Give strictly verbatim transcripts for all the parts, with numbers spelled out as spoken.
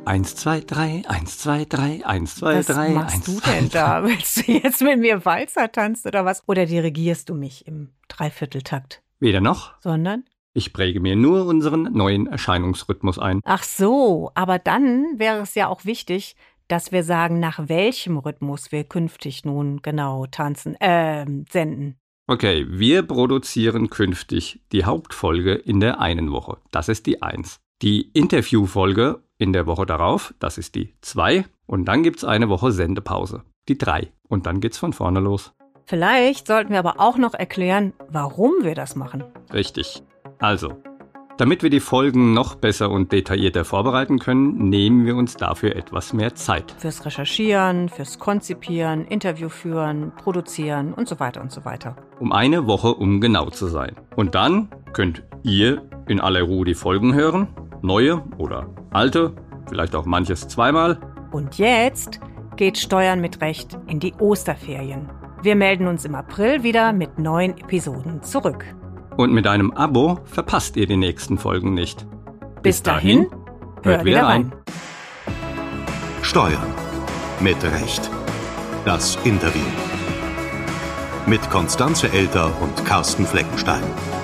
Eins, zwei, drei, eins, zwei, drei, eins, zwei, drei. Was machst du denn da? Willst du jetzt mit mir Walzer tanzen oder was? Oder dirigierst du mich im Dreivierteltakt? Weder noch. Sondern? Ich präge mir nur unseren neuen Erscheinungsrhythmus ein. Ach so, aber dann wäre es ja auch wichtig, dass wir sagen, nach welchem Rhythmus wir künftig nun genau tanzen, ähm, senden. Okay, wir produzieren künftig die Hauptfolge in der einen Woche. Das ist die eins. Die Interviewfolge in der Woche darauf, das ist die zwei. Und dann gibt's eine Woche Sendepause, die drei. Und dann geht's von vorne los. Vielleicht sollten wir aber auch noch erklären, warum wir das machen. Richtig. Also, damit wir die Folgen noch besser und detaillierter vorbereiten können, nehmen wir uns dafür etwas mehr Zeit. Fürs Recherchieren, fürs Konzipieren, Interview führen, produzieren und so weiter und so weiter. Um eine Woche, um genau zu sein. Und dann könnt ihr in aller Ruhe die Folgen hören, neue oder alte, vielleicht auch manches zweimal. Und jetzt geht Steuern mit Recht in die Osterferien. Wir melden uns im April wieder mit neuen Episoden zurück. Und mit einem Abo verpasst ihr die nächsten Folgen nicht. Bis dahin, hört wieder rein. Steuern mit Recht. Das Interview. Mit Constanze Elter und Carsten Fleckenstein.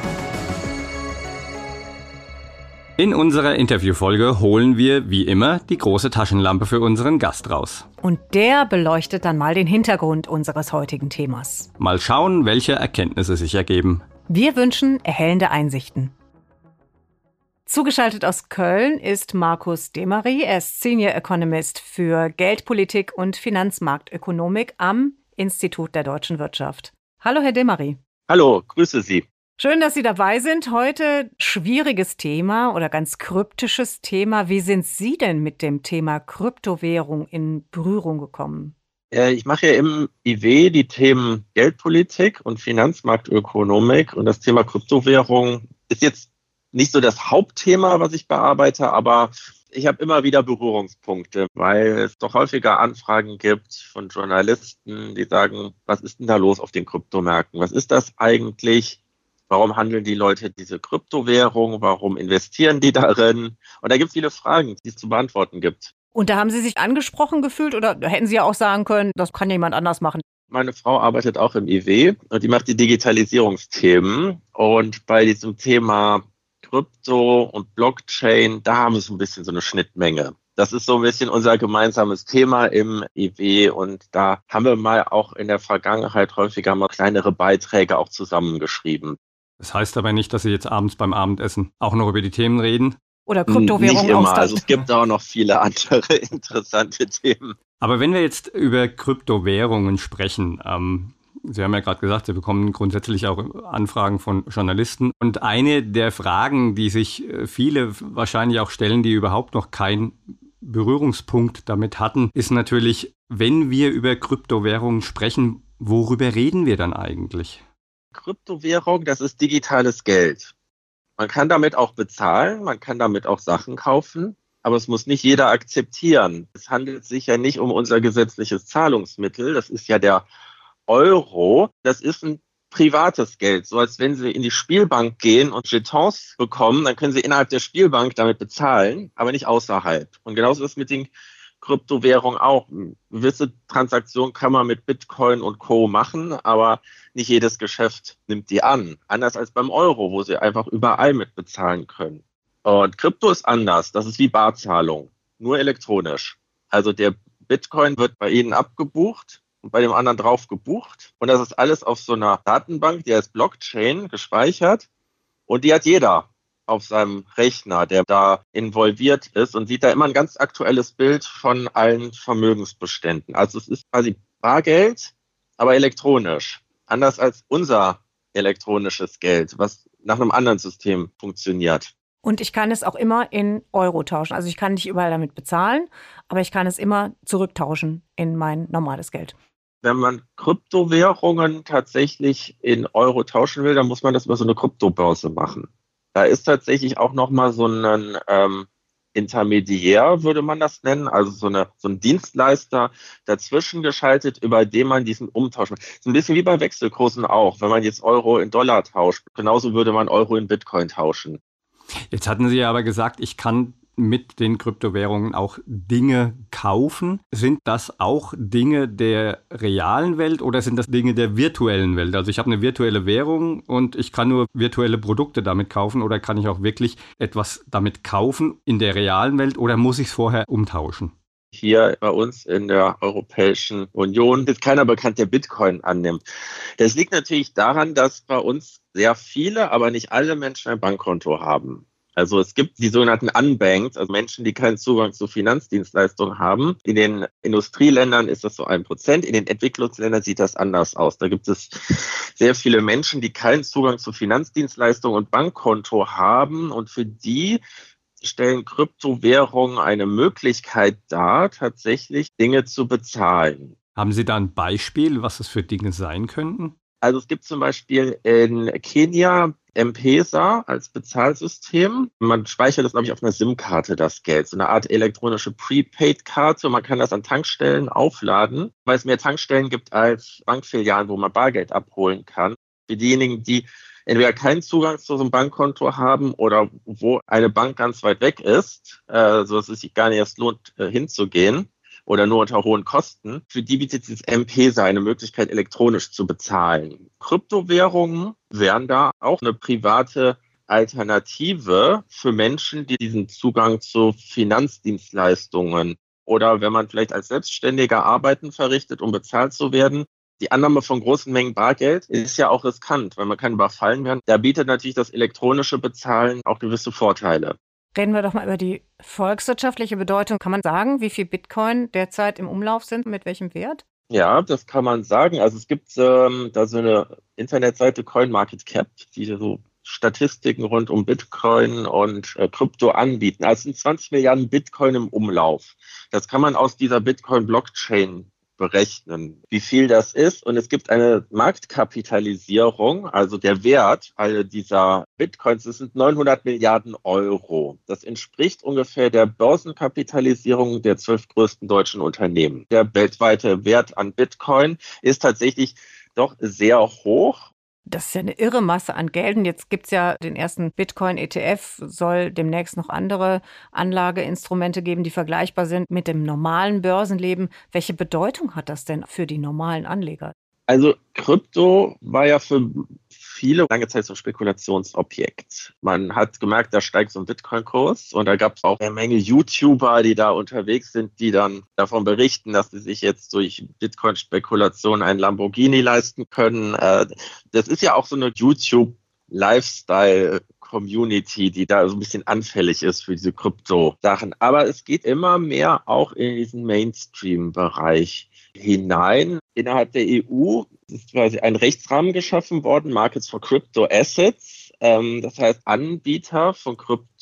In unserer Interviewfolge holen wir, wie immer, die große Taschenlampe für unseren Gast raus. Und der beleuchtet dann mal den Hintergrund unseres heutigen Themas. Mal schauen, welche Erkenntnisse sich ergeben. Wir wünschen erhellende Einsichten. Zugeschaltet aus Köln ist Markus Demery. Er ist Senior Economist für Geldpolitik und Finanzmarktökonomik am Institut der deutschen Wirtschaft. Hallo, Herr Demery. Hallo, grüße Sie. Schön, dass Sie dabei sind. Heute schwieriges Thema oder ganz kryptisches Thema. Wie sind Sie denn mit dem Thema Kryptowährung in Berührung gekommen? Ich mache ja im I W die Themen Geldpolitik und Finanzmarktökonomik und das Thema Kryptowährung ist jetzt nicht so das Hauptthema, was ich bearbeite, aber ich habe immer wieder Berührungspunkte, weil es doch häufiger Anfragen gibt von Journalisten, die sagen, was ist denn da los auf den Kryptomärkten? Was ist das eigentlich? Warum handeln die Leute diese Kryptowährung? Warum investieren die darin? Und da gibt es viele Fragen, die es zu beantworten gibt. Und da haben Sie sich angesprochen gefühlt oder hätten Sie ja auch sagen können, das kann jemand anders machen? Meine Frau arbeitet auch im I W und die macht die Digitalisierungsthemen. Und bei diesem Thema Krypto und Blockchain, da haben wir so ein bisschen so eine Schnittmenge. Das ist so ein bisschen unser gemeinsames Thema im I W und da haben wir mal auch in der Vergangenheit häufiger mal kleinere Beiträge auch zusammengeschrieben. Das heißt aber nicht, dass Sie jetzt abends beim Abendessen auch noch über die Themen reden? Oder Kryptowährung Nicht immer, ausland. also es gibt auch noch viele andere interessante Themen. Aber wenn wir jetzt über Kryptowährungen sprechen, ähm, Sie haben ja gerade gesagt, Sie bekommen grundsätzlich auch Anfragen von Journalisten. Und eine der Fragen, die sich viele wahrscheinlich auch stellen, die überhaupt noch keinen Berührungspunkt damit hatten, ist natürlich, wenn wir über Kryptowährungen sprechen, worüber reden wir dann eigentlich? Kryptowährung, das ist digitales Geld. Man kann damit auch bezahlen, man kann damit auch Sachen kaufen, aber es muss nicht jeder akzeptieren. Es handelt sich ja nicht um unser gesetzliches Zahlungsmittel, das ist ja der Euro, das ist ein privates Geld. So als wenn Sie in die Spielbank gehen und Jetons bekommen, dann können Sie innerhalb der Spielbank damit bezahlen, aber nicht außerhalb. Und genauso ist es mit den Kryptowährungen auch. Gewisse Transaktionen kann man mit Bitcoin und Co. machen, aber nicht jedes Geschäft nimmt die an. Anders als beim Euro, wo Sie einfach überall mit bezahlen können. Und Krypto ist anders. Das ist wie Barzahlung, nur elektronisch. Also der Bitcoin wird bei Ihnen abgebucht und bei dem anderen drauf gebucht. Und das ist alles auf so einer Datenbank, die heißt Blockchain, gespeichert. Und die hat jeder auf seinem Rechner, der da involviert ist und sieht da immer ein ganz aktuelles Bild von allen Vermögensbeständen. Also es ist quasi Bargeld, aber elektronisch. Anders als unser elektronisches Geld, was nach einem anderen System funktioniert. Und ich kann es auch immer in Euro tauschen. Also ich kann nicht überall damit bezahlen, aber ich kann es immer zurücktauschen in mein normales Geld. Wenn man Kryptowährungen tatsächlich in Euro tauschen will, dann muss man das über so eine Kryptobörse machen. Da ist tatsächlich auch nochmal so ein ähm, Intermediär, würde man das nennen, also so, eine, so ein Dienstleister dazwischen geschaltet, über den man diesen Umtausch macht. So ein bisschen wie bei Wechselkursen auch, wenn man jetzt Euro in Dollar tauscht. Genauso würde man Euro in Bitcoin tauschen. Jetzt hatten Sie ja aber gesagt, ich kann mit den Kryptowährungen auch Dinge kaufen. Sind das auch Dinge der realen Welt oder sind das Dinge der virtuellen Welt? Also ich habe eine virtuelle Währung und ich kann nur virtuelle Produkte damit kaufen oder kann ich auch wirklich etwas damit kaufen in der realen Welt oder muss ich es vorher umtauschen? Hier bei uns in der Europäischen Union ist keiner bekannt, der Bitcoin annimmt. Das liegt natürlich daran, dass bei uns sehr viele, aber nicht alle Menschen ein Bankkonto haben. Also es gibt die sogenannten Unbanked, also Menschen, die keinen Zugang zu Finanzdienstleistungen haben. In den Industrieländern ist das so ein Prozent, in den Entwicklungsländern sieht das anders aus. Da gibt es sehr viele Menschen, die keinen Zugang zu Finanzdienstleistungen und Bankkonto haben und für die stellen Kryptowährungen eine Möglichkeit dar, tatsächlich Dinge zu bezahlen. Haben Sie da ein Beispiel, was es für Dinge sein könnten? Also es gibt zum Beispiel in Kenia M-Pesa als Bezahlsystem. Man speichert das, glaube ich, auf einer SIM-Karte, das Geld. So eine Art elektronische Prepaid-Karte. Man kann das an Tankstellen aufladen, weil es mehr Tankstellen gibt als Bankfilialen, wo man Bargeld abholen kann. Für diejenigen, die entweder keinen Zugang zu so einem Bankkonto haben oder wo eine Bank ganz weit weg ist, äh, sodass es sich gar nicht erst lohnt, äh, hinzugehen oder nur unter hohen Kosten, für die bietet dieses M-Pesa eine Möglichkeit, elektronisch zu bezahlen. Kryptowährungen wären da auch eine private Alternative für Menschen, die diesen Zugang zu Finanzdienstleistungen oder wenn man vielleicht als Selbstständiger Arbeiten verrichtet, um bezahlt zu werden. Die Annahme von großen Mengen Bargeld ist ja auch riskant, weil man kann überfallen werden. Da bietet natürlich das elektronische Bezahlen auch gewisse Vorteile. Reden wir doch mal über die volkswirtschaftliche Bedeutung. Kann man sagen, wie viel Bitcoin derzeit im Umlauf sind, mit welchem Wert? Ja, das kann man sagen. Also es gibt ähm, da so eine Internetseite CoinMarketCap, die so Statistiken rund um Bitcoin und äh, Krypto anbieten. Also es sind zwanzig Milliarden Bitcoin im Umlauf. Das kann man aus dieser Bitcoin-Blockchain berechnen, wie viel das ist. Und es gibt eine Marktkapitalisierung, also der Wert all dieser Bitcoins, das sind neunhundert Milliarden Euro. Das entspricht ungefähr der Börsenkapitalisierung der zwölf größten deutschen Unternehmen. Der weltweite Wert an Bitcoin ist tatsächlich doch sehr hoch. Das ist ja eine irre Masse an Geld. Und jetzt gibt es ja den ersten Bitcoin-E T F, soll demnächst noch andere Anlageinstrumente geben, die vergleichbar sind mit dem normalen Börsenleben. Welche Bedeutung hat das denn für die normalen Anleger? Also Krypto war ja für viele lange Zeit so ein Spekulationsobjekt. Man hat gemerkt, da steigt so ein Bitcoin-Kurs und da gab es auch eine Menge YouTuber, die da unterwegs sind, die dann davon berichten, dass sie sich jetzt durch Bitcoin-Spekulation einen Lamborghini leisten können. Das ist ja auch so eine YouTube-Lifestyle-Community, die da so ein bisschen anfällig ist für diese Krypto-Sachen. Aber es geht immer mehr auch in diesen Mainstream-Bereich hinein. Innerhalb der E U ist quasi ein Rechtsrahmen geschaffen worden, Markets for Crypto Assets. Ähm, das heißt, Anbieter von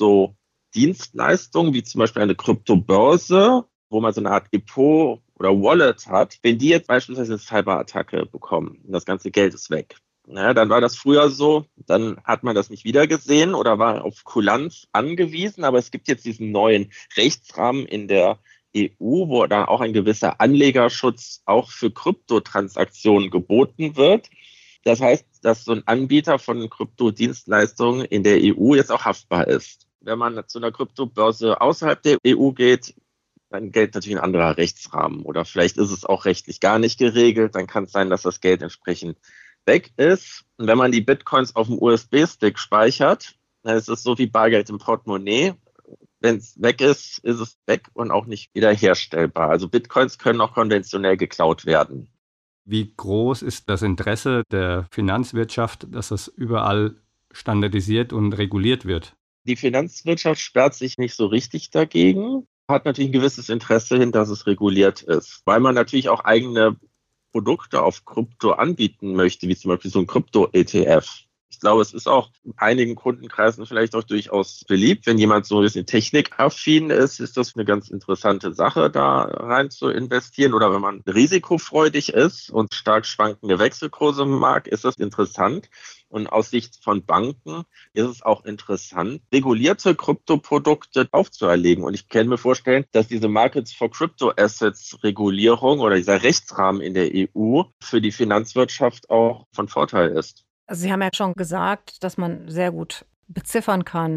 Kryptodienstleistungen, wie zum Beispiel eine Kryptobörse, wo man so eine Art Depot oder Wallet hat, wenn die jetzt beispielsweise eine Cyberattacke bekommen und das ganze Geld ist weg. Naja, dann war das früher so, dann hat man das nicht wiedergesehen oder war auf Kulanz angewiesen, aber es gibt jetzt diesen neuen Rechtsrahmen in der E U, wo dann auch ein gewisser Anlegerschutz auch für Kryptotransaktionen geboten wird. Das heißt, dass so ein Anbieter von Kryptodienstleistungen in der E U jetzt auch haftbar ist. Wenn man zu einer Kryptobörse außerhalb der E U geht, dann gilt natürlich ein anderer Rechtsrahmen. Oder vielleicht ist es auch rechtlich gar nicht geregelt. Dann kann es sein, dass das Geld entsprechend weg ist. Und wenn man die Bitcoins auf dem U S B-Stick speichert, dann ist es so wie Bargeld im Portemonnaie. Wenn es weg ist, ist es weg und auch nicht wiederherstellbar. Also Bitcoins können auch konventionell geklaut werden. Wie groß ist das Interesse der Finanzwirtschaft, dass das überall standardisiert und reguliert wird? Die Finanzwirtschaft sperrt sich nicht so richtig dagegen, hat natürlich ein gewisses Interesse hin, dass es reguliert ist, weil man natürlich auch eigene Produkte auf Krypto anbieten möchte, wie zum Beispiel so ein Krypto-E T F. Ich glaube, es ist auch in einigen Kundenkreisen vielleicht auch durchaus beliebt. Wenn jemand so ein bisschen technikaffin ist, ist das eine ganz interessante Sache, da rein zu investieren. Oder wenn man risikofreudig ist und stark schwankende Wechselkurse mag, ist das interessant. Und aus Sicht von Banken ist es auch interessant, regulierte Kryptoprodukte aufzuerlegen. Und ich kann mir vorstellen, dass diese Markets for Crypto Assets Regulierung oder dieser Rechtsrahmen in der E U für die Finanzwirtschaft auch von Vorteil ist. Also Sie haben ja schon gesagt, dass man sehr gut beziffern kann,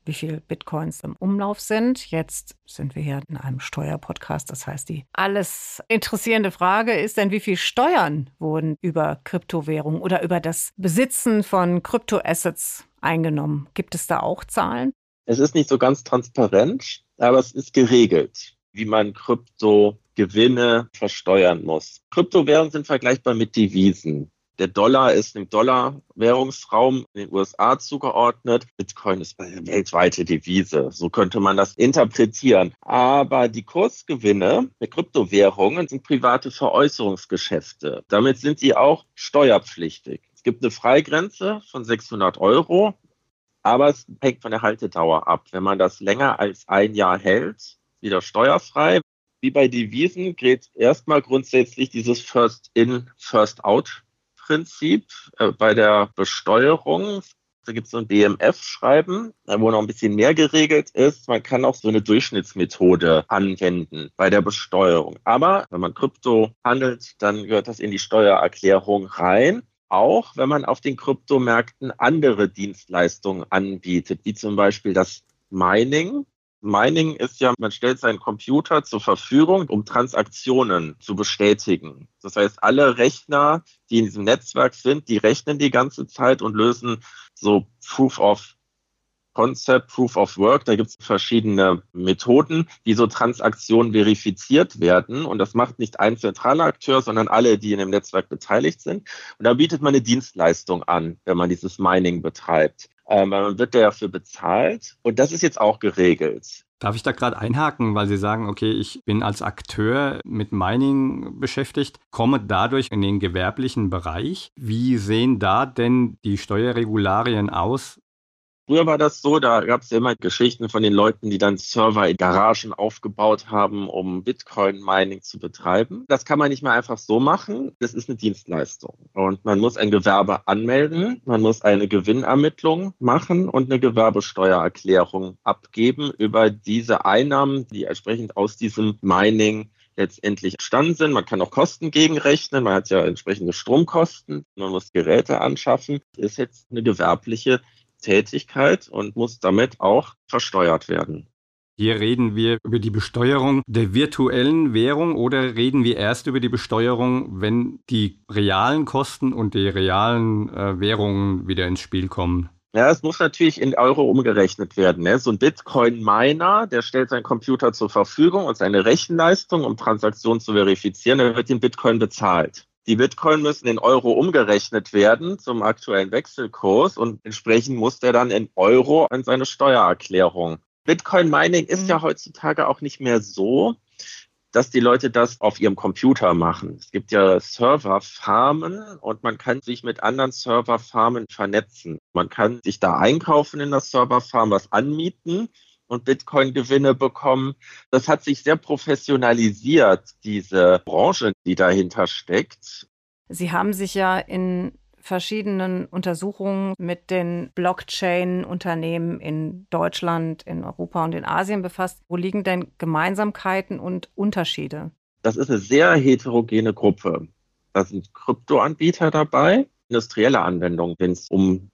wie viele Bitcoins im Umlauf sind. Jetzt sind wir hier in einem Steuerpodcast. Das heißt, die alles interessierende Frage ist denn, wie viel Steuern wurden über Kryptowährungen oder über das Besitzen von Kryptoassets eingenommen? Gibt es da auch Zahlen? Es ist nicht so ganz transparent, aber es ist geregelt, wie man Kryptogewinne versteuern muss. Kryptowährungen sind vergleichbar mit Devisen. Der Dollar ist im Dollar-Währungsraum in den U S A zugeordnet. Bitcoin ist eine weltweite Devise. So könnte man das interpretieren. Aber die Kursgewinne der Kryptowährungen sind private Veräußerungsgeschäfte. Damit sind die auch steuerpflichtig. Es gibt eine Freigrenze von sechshundert Euro, aber es hängt von der Haltedauer ab. Wenn man das länger als ein Jahr hält, wieder steuerfrei. Wie bei Devisen gilt erstmal grundsätzlich dieses First-in, First-out Prinzip äh, bei der Besteuerung. Da gibt es so ein B M F-Schreiben, wo noch ein bisschen mehr geregelt ist. Man kann auch so eine Durchschnittsmethode anwenden bei der Besteuerung. Aber wenn man Krypto handelt, dann gehört das in die Steuererklärung rein. Auch wenn man auf den Kryptomärkten andere Dienstleistungen anbietet, wie zum Beispiel das Mining. Mining ist ja, man stellt seinen Computer zur Verfügung, um Transaktionen zu bestätigen. Das heißt, alle Rechner, die in diesem Netzwerk sind, die rechnen die ganze Zeit und lösen so Proof of Concept, Proof of Work. Da gibt es verschiedene Methoden, wie so Transaktionen verifiziert werden. Und das macht nicht ein zentraler Akteur, sondern alle, die in dem Netzwerk beteiligt sind. Und da bietet man eine Dienstleistung an, wenn man dieses Mining betreibt. Ähm, man wird dafür bezahlt und das ist jetzt auch geregelt. Darf ich da gerade einhaken, weil Sie sagen, okay, ich bin als Akteur mit Mining beschäftigt, komme dadurch in den gewerblichen Bereich. Wie sehen da denn die Steuerregularien aus? Früher war das so, da gab es ja immer Geschichten von den Leuten, die dann Server in Garagen aufgebaut haben, um Bitcoin-Mining zu betreiben. Das kann man nicht mehr einfach so machen. Das ist eine Dienstleistung. Und man muss ein Gewerbe anmelden, man muss eine Gewinnermittlung machen und eine Gewerbesteuererklärung abgeben über diese Einnahmen, die entsprechend aus diesem Mining letztendlich entstanden sind. Man kann auch Kosten gegenrechnen. Man hat ja entsprechende Stromkosten. Man muss Geräte anschaffen. Das ist jetzt eine gewerbliche Tätigkeit und muss damit auch versteuert werden. Hier reden wir über die Besteuerung der virtuellen Währung oder reden wir erst über die Besteuerung, wenn die realen Kosten und die realen äh, Währungen wieder ins Spiel kommen? Ja, es muss natürlich in Euro umgerechnet werden. Ne? So ein Bitcoin-Miner, der stellt seinen Computer zur Verfügung und seine Rechenleistung, um Transaktionen zu verifizieren, der wird in Bitcoin bezahlt. Die Bitcoin müssen in Euro umgerechnet werden zum aktuellen Wechselkurs und entsprechend muss der dann in Euro an seine Steuererklärung. Bitcoin-Mining ist ja heutzutage auch nicht mehr so, dass die Leute das auf ihrem Computer machen. Es gibt ja Serverfarmen und man kann sich mit anderen Serverfarmen vernetzen. Man kann sich da einkaufen in der Serverfarm, was anmieten und Bitcoin-Gewinne bekommen. Das hat sich sehr professionalisiert, diese Branche, die dahinter steckt. Sie haben sich ja in verschiedenen Untersuchungen mit den Blockchain-Unternehmen in Deutschland, in Europa und in Asien befasst. Wo liegen denn Gemeinsamkeiten und Unterschiede? Das ist eine sehr heterogene Gruppe. Da sind Kryptoanbieter dabei, industrielle Anwendungen, wenn es um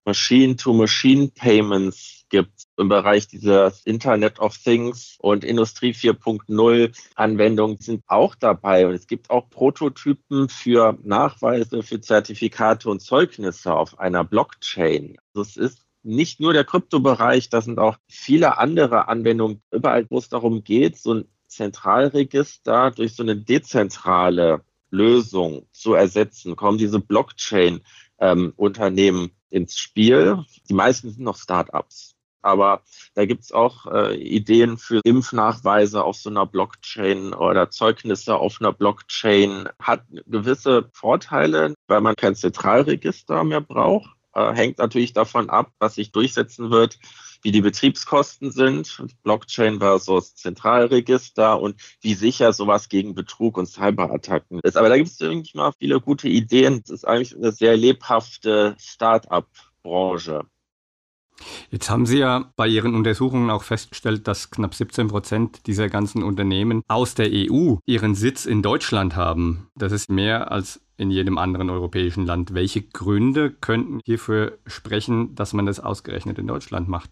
Machine-to-Machine-Payments gibt, im Bereich dieser Internet of Things und Industrie vier Punkt null Anwendungen sind auch dabei. Und es gibt auch Prototypen für Nachweise, für Zertifikate und Zeugnisse auf einer Blockchain. Also es ist nicht nur der Kryptobereich, da sind auch viele andere Anwendungen, überall, wo es darum geht, so ein Zentralregister durch so eine dezentrale Lösung zu ersetzen, kommen diese Blockchain-Unternehmen ins Spiel. Die meisten sind noch Start-ups. Aber da gibt es auch äh, Ideen für Impfnachweise auf so einer Blockchain oder Zeugnisse auf einer Blockchain. Hat gewisse Vorteile, weil man kein Zentralregister mehr braucht. Äh, hängt natürlich davon ab, was sich durchsetzen wird, wie die Betriebskosten sind, Blockchain versus Zentralregister und wie sicher sowas gegen Betrug und Cyberattacken ist. Aber da gibt es irgendwie mal viele gute Ideen. Es ist eigentlich eine sehr lebhafte Start-up-Branche. Jetzt haben Sie ja bei Ihren Untersuchungen auch festgestellt, dass knapp siebzehn Prozent dieser ganzen Unternehmen aus der E U ihren Sitz in Deutschland haben. Das ist mehr als in jedem anderen europäischen Land. Welche Gründe könnten hierfür sprechen, dass man das ausgerechnet in Deutschland macht?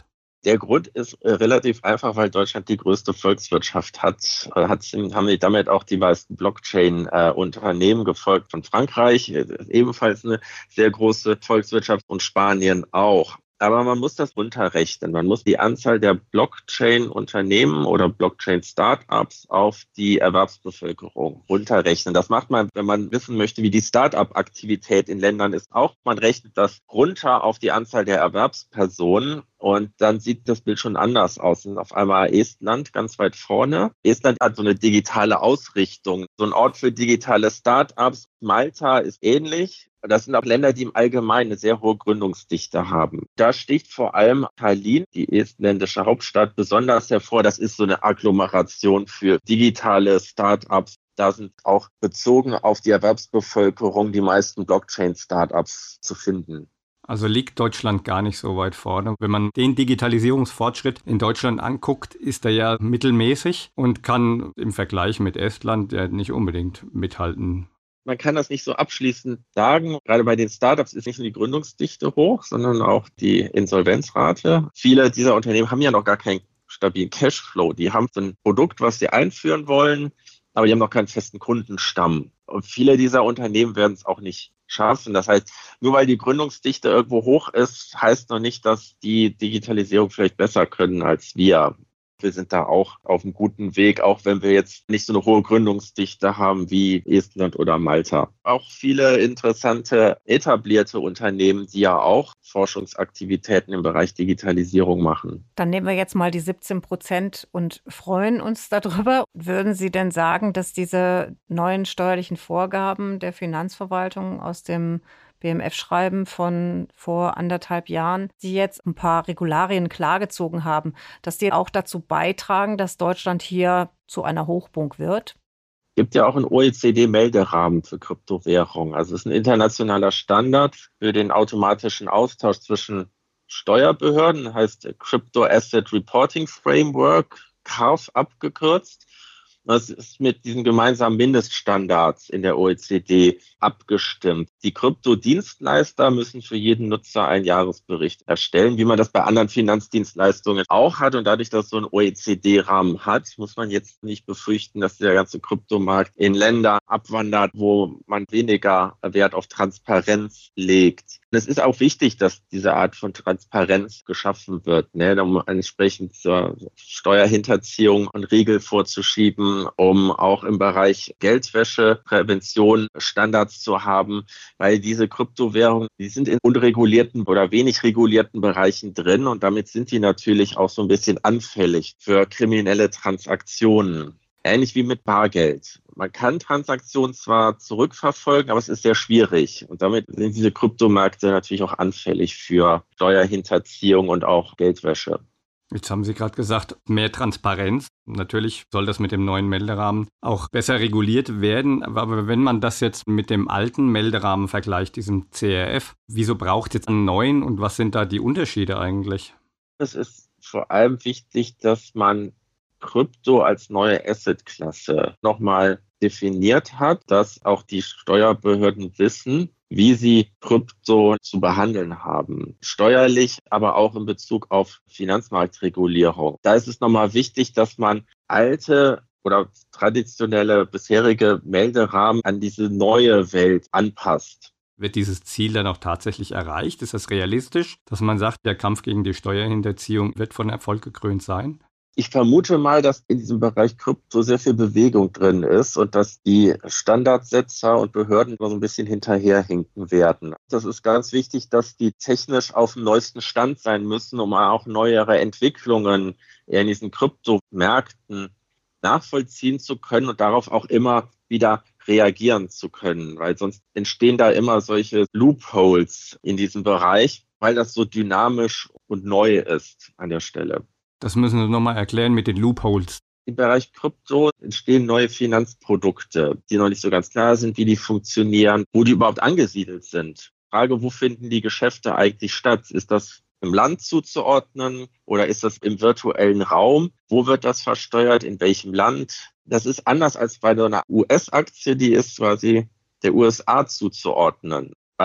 Der Grund ist äh, relativ einfach, weil Deutschland die größte Volkswirtschaft hat. Äh, hat haben wir damit auch die meisten Blockchain-Unternehmen, äh, gefolgt von Frankreich, äh, ebenfalls eine sehr große Volkswirtschaft, und Spanien auch. Aber man muss das runterrechnen. Man muss die Anzahl der Blockchain-Unternehmen oder Blockchain-Startups auf die Erwerbsbevölkerung runterrechnen. Das macht man, wenn man wissen möchte, wie die Startup-Aktivität in Ländern ist, auch. Man rechnet das runter auf die Anzahl der Erwerbspersonen. Und dann sieht das Bild schon anders aus. Und auf einmal Estland ganz weit vorne. Estland hat so eine digitale Ausrichtung, so ein Ort für digitale Startups. Malta ist ähnlich. Das sind auch Länder, die im Allgemeinen eine sehr hohe Gründungsdichte haben. Da sticht vor allem Tallinn, die estländische Hauptstadt, besonders hervor. Das ist so eine Agglomeration für digitale Startups. Da sind auch bezogen auf die Erwerbsbevölkerung die meisten Blockchain-Startups zu finden. Also liegt Deutschland gar nicht so weit vorne. Wenn man den Digitalisierungsfortschritt in Deutschland anguckt, ist er ja mittelmäßig und kann im Vergleich mit Estland ja nicht unbedingt mithalten. Man kann das nicht so abschließend sagen. Gerade bei den Startups ist nicht nur die Gründungsdichte hoch, sondern auch die Insolvenzrate. Viele dieser Unternehmen haben ja noch gar keinen stabilen Cashflow. Die haben so ein Produkt, was sie einführen wollen, aber die haben noch keinen festen Kundenstamm. Und viele dieser Unternehmen werden es auch nicht schaffen. Das heißt, nur weil die Gründungsdichte irgendwo hoch ist, heißt noch nicht, dass die Digitalisierung vielleicht besser können als wir. Wir sind da auch auf einem guten Weg, auch wenn wir jetzt nicht so eine hohe Gründungsdichte haben wie Estland oder Malta. Auch viele interessante etablierte Unternehmen, die ja auch Forschungsaktivitäten im Bereich Digitalisierung machen. Dann nehmen wir jetzt mal die siebzehn Prozent und freuen uns darüber. Würden Sie denn sagen, dass diese neuen steuerlichen Vorgaben der Finanzverwaltung aus dem B M F-Schreiben von vor anderthalb Jahren, die jetzt ein paar Regularien klargezogen haben, dass die auch dazu beitragen, dass Deutschland hier zu einer Hochburg wird? Es gibt ja auch einen O E C D-Melderahmen für Kryptowährungen. Also es ist ein internationaler Standard für den automatischen Austausch zwischen Steuerbehörden, heißt Crypto Asset Reporting Framework, C A R F abgekürzt. Das ist mit diesen gemeinsamen Mindeststandards in der O E C D abgestimmt. Die Kryptodienstleister müssen für jeden Nutzer einen Jahresbericht erstellen, wie man das bei anderen Finanzdienstleistungen auch hat. Und dadurch, dass es so einen O E C D-Rahmen hat, muss man jetzt nicht befürchten, dass der ganze Kryptomarkt in Länder abwandert, wo man weniger Wert auf Transparenz legt. Und es ist auch wichtig, dass diese Art von Transparenz geschaffen wird, ne, um entsprechend zur Steuerhinterziehung einen Riegel vorzuschieben, um auch im Bereich Geldwäscheprävention Standards zu haben, weil diese Kryptowährungen, die sind in unregulierten oder wenig regulierten Bereichen drin und damit sind die natürlich auch so ein bisschen anfällig für kriminelle Transaktionen. Ähnlich wie mit Bargeld. Man kann Transaktionen zwar zurückverfolgen, aber es ist sehr schwierig. Und damit sind diese Kryptomärkte natürlich auch anfällig für Steuerhinterziehung und auch Geldwäsche. Jetzt haben Sie gerade gesagt, mehr Transparenz. Natürlich soll das mit dem neuen Melderahmen auch besser reguliert werden. Aber wenn man das jetzt mit dem alten Melderahmen vergleicht, diesem C R F, wieso braucht es jetzt einen neuen und was sind da die Unterschiede eigentlich? Es ist vor allem wichtig, dass man Krypto als neue Assetklasse nochmal definiert hat, dass auch die Steuerbehörden wissen, wie sie Krypto zu behandeln haben. Steuerlich, aber auch in Bezug auf Finanzmarktregulierung. Da ist es nochmal wichtig, dass man alte oder traditionelle bisherige Melderahmen an diese neue Welt anpasst. Wird dieses Ziel dann auch tatsächlich erreicht? Ist das realistisch, dass man sagt, der Kampf gegen die Steuerhinterziehung wird von Erfolg gekrönt sein? Ich vermute mal, dass in diesem Bereich Krypto sehr viel Bewegung drin ist und dass die Standardsetzer und Behörden so ein bisschen hinterherhinken werden. Das ist ganz wichtig, dass die technisch auf dem neuesten Stand sein müssen, um auch neuere Entwicklungen in diesen Kryptomärkten nachvollziehen zu können und darauf auch immer wieder reagieren zu können, weil sonst entstehen da immer solche Loopholes in diesem Bereich, weil das so dynamisch und neu ist an der Stelle. Das müssen Sie nochmal erklären mit den Loopholes. Im Bereich Krypto entstehen neue Finanzprodukte, die noch nicht so ganz klar sind, wie die funktionieren, wo die überhaupt angesiedelt sind. Frage, wo finden die Geschäfte eigentlich statt? Ist das im Land zuzuordnen oder ist das im virtuellen Raum? Wo wird das versteuert? In welchem Land? Das ist anders als bei einer U S-Aktie, die ist quasi der U S A zuzuordnen. Bei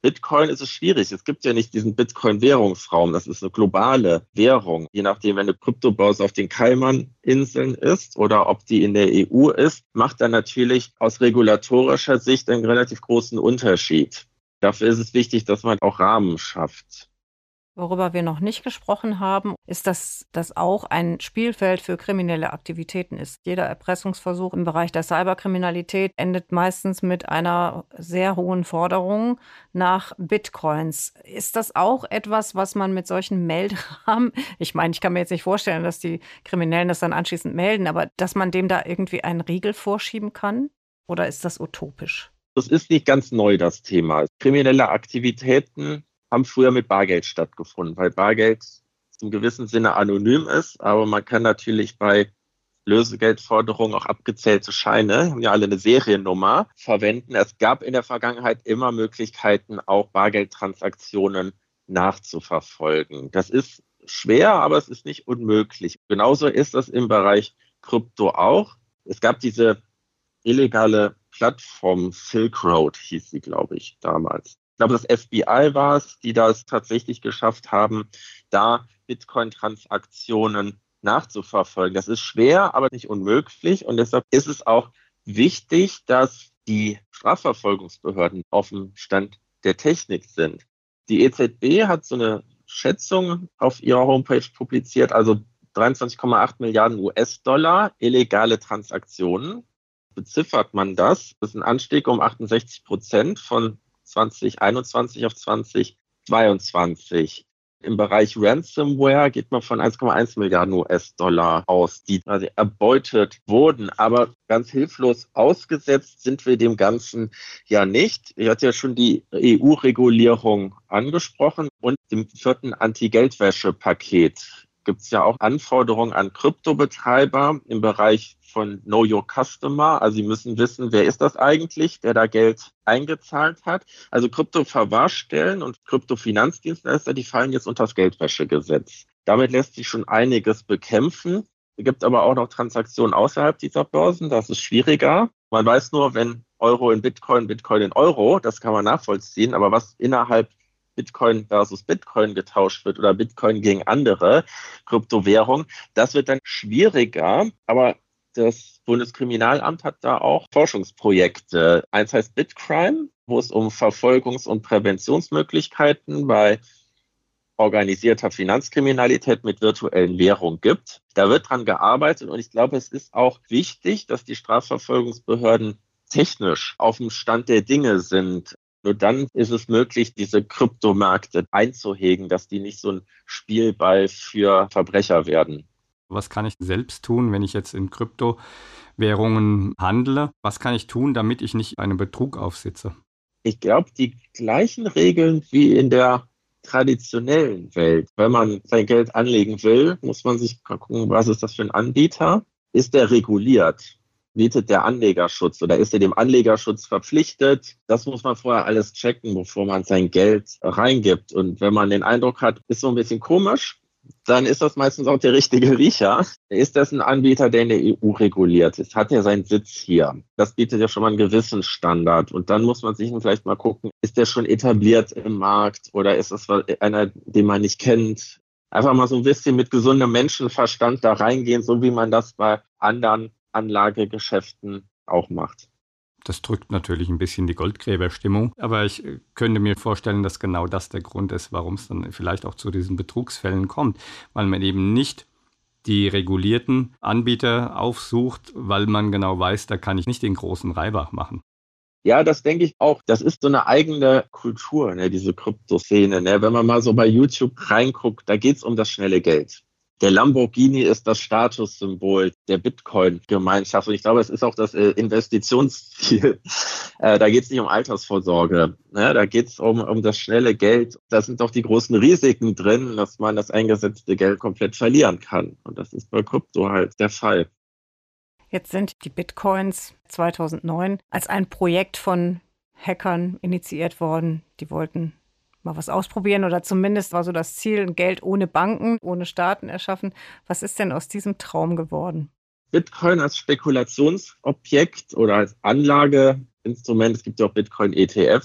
Bitcoin ist es schwierig. Es gibt ja nicht diesen Bitcoin-Währungsraum. Das ist eine globale Währung. Je nachdem, wenn eine Kryptobörse auf den Kaiman-Inseln ist oder ob die in der E U ist, macht dann natürlich aus regulatorischer Sicht einen relativ großen Unterschied. Dafür ist es wichtig, dass man auch Rahmen schafft. Worüber wir noch nicht gesprochen haben, ist, dass das auch ein Spielfeld für kriminelle Aktivitäten ist. Jeder Erpressungsversuch im Bereich der Cyberkriminalität endet meistens mit einer sehr hohen Forderung nach Bitcoins. Ist das auch etwas, was man mit solchen Meldrahmen, ich meine, ich kann mir jetzt nicht vorstellen, dass die Kriminellen das dann anschließend melden, aber dass man dem da irgendwie einen Riegel vorschieben kann? Oder ist das utopisch? Das ist nicht ganz neu, das Thema. Kriminelle Aktivitäten haben früher mit Bargeld stattgefunden, weil Bargeld im gewissen Sinne anonym ist, aber man kann natürlich bei Lösegeldforderungen auch abgezählte Scheine, haben ja alle eine Seriennummer, verwenden. Es gab in der Vergangenheit immer Möglichkeiten, auch Bargeldtransaktionen nachzuverfolgen. Das ist schwer, aber es ist nicht unmöglich. Genauso ist das im Bereich Krypto auch. Es gab diese illegale Plattform Silk Road, hieß sie, glaube ich, damals. Ich glaube, das F B I war es, die das tatsächlich geschafft haben, da Bitcoin-Transaktionen nachzuverfolgen. Das ist schwer, aber nicht unmöglich. Und deshalb ist es auch wichtig, dass die Strafverfolgungsbehörden auf dem Stand der Technik sind. Die E Z B hat so eine Schätzung auf ihrer Homepage publiziert, also dreiundzwanzig Komma acht Milliarden U S-Dollar illegale Transaktionen. Beziffert man das, das ist ein Anstieg um achtundsechzig Prozent von zwanzig einundzwanzig auf zwanzig zweiundzwanzig. Im Bereich Ransomware geht man von eins Komma eins Milliarden U S-Dollar aus, die quasi erbeutet wurden. Aber ganz hilflos ausgesetzt sind wir dem Ganzen ja nicht. Ich hatte ja schon die E U-Regulierung angesprochen und im vierten Anti-Geldwäsche-Paket gibt es ja auch Anforderungen an Kryptobetreiber im Bereich von Know Your Customer. Also sie müssen wissen, wer ist das eigentlich, der da Geld eingezahlt hat. Also Kryptoverwahrstellen und Kryptofinanzdienstleister, die fallen jetzt unter das Geldwäschegesetz. Damit lässt sich schon einiges bekämpfen. Es gibt aber auch noch Transaktionen außerhalb dieser Börsen. Das ist schwieriger. Man weiß nur, wenn Euro in Bitcoin, Bitcoin in Euro, das kann man nachvollziehen. Aber was innerhalb Bitcoin versus Bitcoin getauscht wird oder Bitcoin gegen andere Kryptowährungen, das wird dann schwieriger. Aber das Bundeskriminalamt hat da auch Forschungsprojekte. Eins heißt BitCrime, wo es um Verfolgungs- und Präventionsmöglichkeiten bei organisierter Finanzkriminalität mit virtuellen Währungen gibt. Da wird dran gearbeitet und ich glaube, es ist auch wichtig, dass die Strafverfolgungsbehörden technisch auf dem Stand der Dinge sind. Nur dann ist es möglich, diese Kryptomärkte einzuhegen, dass die nicht so ein Spielball für Verbrecher werden. Was kann ich selbst tun, wenn ich jetzt in Kryptowährungen handle? Was kann ich tun, damit ich nicht einem Betrug aufsitze? Ich glaube, die gleichen Regeln wie in der traditionellen Welt. Wenn man sein Geld anlegen will, muss man sich gucken, was ist das für ein Anbieter? Ist der reguliert? Bietet der Anlegerschutz oder ist er dem Anlegerschutz verpflichtet? Das muss man vorher alles checken, bevor man sein Geld reingibt. Und wenn man den Eindruck hat, ist so ein bisschen komisch, dann ist das meistens auch der richtige Riecher. Ist das ein Anbieter, der in der E U reguliert ist? Hat er seinen Sitz hier? Das bietet ja schon mal einen gewissen Standard. Und dann muss man sich vielleicht mal gucken, ist der schon etabliert im Markt oder ist das einer, den man nicht kennt? Einfach mal so ein bisschen mit gesundem Menschenverstand da reingehen, so wie man das bei anderen Anlagegeschäften auch macht. Das drückt natürlich ein bisschen die Goldgräberstimmung, aber ich könnte mir vorstellen, dass genau das der Grund ist, warum es dann vielleicht auch zu diesen Betrugsfällen kommt, weil man eben nicht die regulierten Anbieter aufsucht, weil man genau weiß, da kann ich nicht den großen Reibach machen. Ja, das denke ich auch. Das ist so eine eigene Kultur, ne, diese Kryptoszene. Ne? Wenn man mal so bei YouTube reinguckt, da geht es um das schnelle Geld. Der Lamborghini ist das Statussymbol der Bitcoin-Gemeinschaft. Und ich glaube, es ist auch das äh, Investitionsziel. Äh, da geht es nicht um Altersvorsorge. Ne? Da geht es um, um das schnelle Geld. Da sind doch die großen Risiken drin, dass man das eingesetzte Geld komplett verlieren kann. Und das ist bei Krypto halt der Fall. Jetzt sind die Bitcoins zweitausendneun als ein Projekt von Hackern initiiert worden. Die wollten mal was ausprobieren oder zumindest war so das Ziel, ein Geld ohne Banken, ohne Staaten erschaffen. Was ist denn aus diesem Traum geworden? Bitcoin als Spekulationsobjekt oder als Anlageinstrument, es gibt ja auch Bitcoin-E T Fs,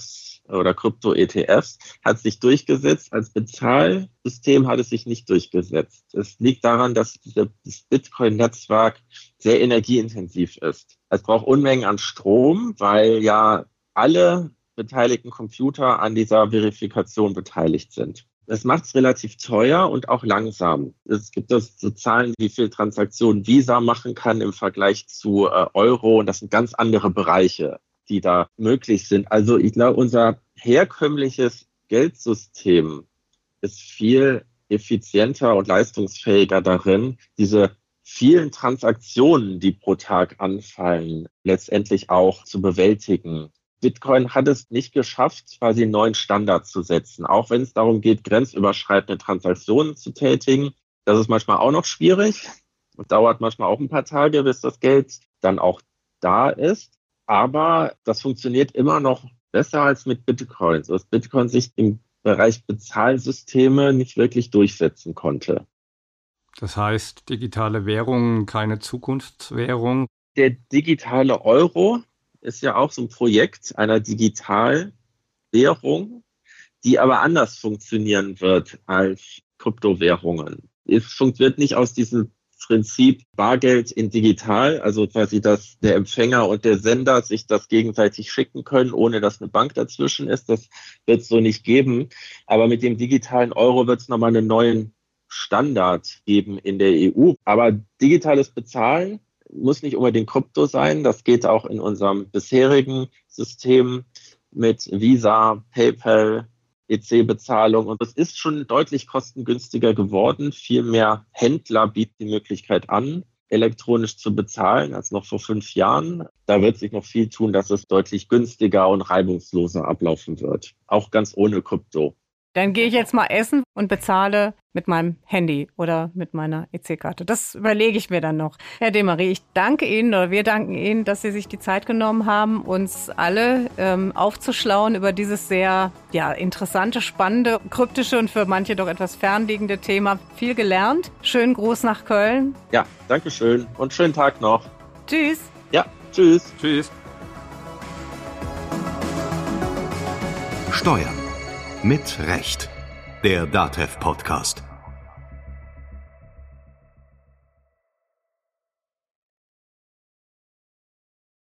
oder Krypto-E T Fs hat sich durchgesetzt. Als Bezahlsystem hat es sich nicht durchgesetzt. Es liegt daran, dass das Bitcoin-Netzwerk sehr energieintensiv ist. Es braucht Unmengen an Strom, weil ja alle beteiligten Computer an dieser Verifikation beteiligt sind. Das macht es relativ teuer und auch langsam. Es gibt das so Zahlen, wie viel Transaktionen Visa machen kann im Vergleich zu äh, Euro. Und das sind ganz andere Bereiche, die da möglich sind. Also ich glaube, unser herkömmliches Geldsystem ist viel effizienter und leistungsfähiger darin, diese vielen Transaktionen, die pro Tag anfallen, letztendlich auch zu bewältigen. Bitcoin hat es nicht geschafft, quasi einen neuen Standard zu setzen, auch wenn es darum geht, grenzüberschreitende Transaktionen zu tätigen. Das ist manchmal auch noch schwierig und dauert manchmal auch ein paar Tage, bis das Geld dann auch da ist. Aber das funktioniert immer noch besser als mit Bitcoin, so dass Bitcoin sich im Bereich Bezahlsysteme nicht wirklich durchsetzen konnte. Das heißt, digitale Währungen, keine Zukunftswährung? Der digitale Euro ist ja auch so ein Projekt einer Digitalwährung, die aber anders funktionieren wird als Kryptowährungen. Es wird nicht aus diesem Prinzip Bargeld in digital, also quasi, dass der Empfänger und der Sender sich das gegenseitig schicken können, ohne dass eine Bank dazwischen ist. Das wird es so nicht geben. Aber mit dem digitalen Euro wird es nochmal einen neuen Standard geben in der E U. Aber digitales Bezahlen muss nicht unbedingt Krypto sein. Das geht auch in unserem bisherigen System mit Visa, PayPal, E C-Bezahlung. Und das ist schon deutlich kostengünstiger geworden. Viel mehr Händler bieten die Möglichkeit an, elektronisch zu bezahlen als noch vor fünf Jahren. Da wird sich noch viel tun, dass es deutlich günstiger und reibungsloser ablaufen wird. Auch ganz ohne Krypto. Dann gehe ich jetzt mal essen und bezahle mit meinem Handy oder mit meiner E C-Karte. Das überlege ich mir dann noch. Herr Desmarais, ich danke Ihnen oder wir danken Ihnen, dass Sie sich die Zeit genommen haben, uns alle ähm, aufzuschlauen über dieses sehr ja, interessante, spannende, kryptische und für manche doch etwas fernliegende Thema. Viel gelernt. Schönen Gruß nach Köln. Ja, danke schön und schönen Tag noch. Tschüss. Ja, tschüss. Tschüss. Steuern. Mit Recht. Der DATEV-Podcast.